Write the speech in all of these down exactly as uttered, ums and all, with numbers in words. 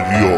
علیا.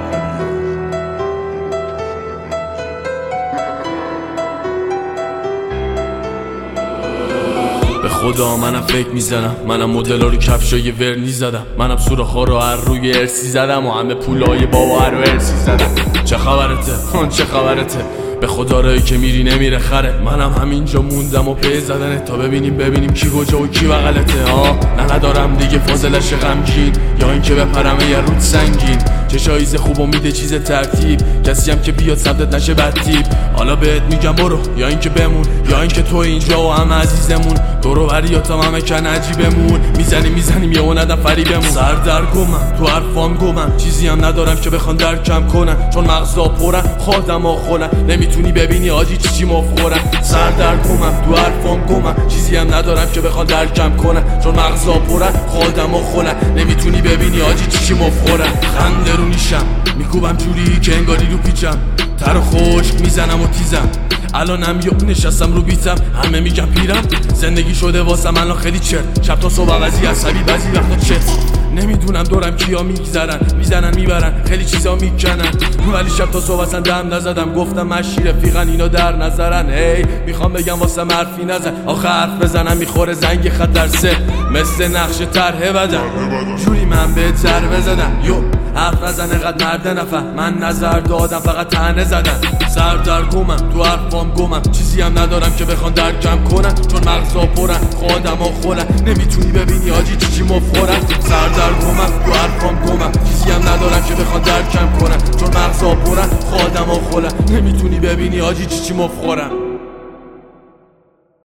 به خدا منم فکر میزنم، منم مدل ها رو کفشای ورنی زدم، منم سوراخ‌ها رو هر روی ارسی زدم و همه پولای بابا رو ارسی زدم. چه خبرته؟ آن چه خبرته؟ به خدا رایی که میری نمیره خره. منم همینجا موندم و پی زدنه تا ببینیم ببینیم کی کجا و کی بغلته. ها نه ندارم دیگه فاضلش غمگین، یا اینکه بپرم یه رود سنگین. چشاییز خوب و میده چیز ترتیب، کسی هم که بیاد سمتت نشه بدتیب. حالا بهت میگم برو، یا اینکه بمون، یا اینکه تو اینجا و همه عزیزمون. دورو بریاتم همه کن عجیبمون، میزنیم میزنیم یه اون ندم فریبمون. سر در گمم تو حرفام گمم، چیزی هم ندارم که بخوان درکم کنن، چون مغزا پرن خودم آخونن. نمیتونی ببینی آجی چی چی مفخورن. سر در گمم تو حرفام گمم، چیزی هم ندارم که بخوان درکم کنن، چون مغزا پرن خودم آخونن. نمیتونی ببینی آجی چی چی مفخورن. خنده رو نیشم میکوبم جوری که انگاری رو پیچم، تر و خشک میزنم و تیزم. الانم یه نشستم رو بیتم، همه میگم پیرم، زندگی شده واسم الان خیلی چرت. شب تا صبح بعضی عصبی بعضی وقتا چت. نمیدونم دورم کیا میگذرن، میزنن میبرن خیلی چیزا میکنن، ولی شب تا صبح اصلا دم نزدم. گفتم مشی رفیقن اینا در نظرن. هی میخوام بگم واسه حرفی نزن، آخه حرف بزنم میخوره زنگ خط در سه، مثل نقش طرح بدن جوری من به تر بزدم. یو حرف نزنه قد مرد نفهم، من نظر دادم فقط تنه زدن. سر در گمم تو حرفام گمم، چیزی هم ندارم که بخوان درکم کنن، چون مغزا پرن خودم آخونن. نمیتونی ببینی آجی چی چی مفخورن. سر در گمم تو حرفام گمم، چیزی هم ندارم که بخوان درکم کنن، چون مغزا پرن خودم آخونن. نمیتونی ببینی آجی چی چی مفخورن.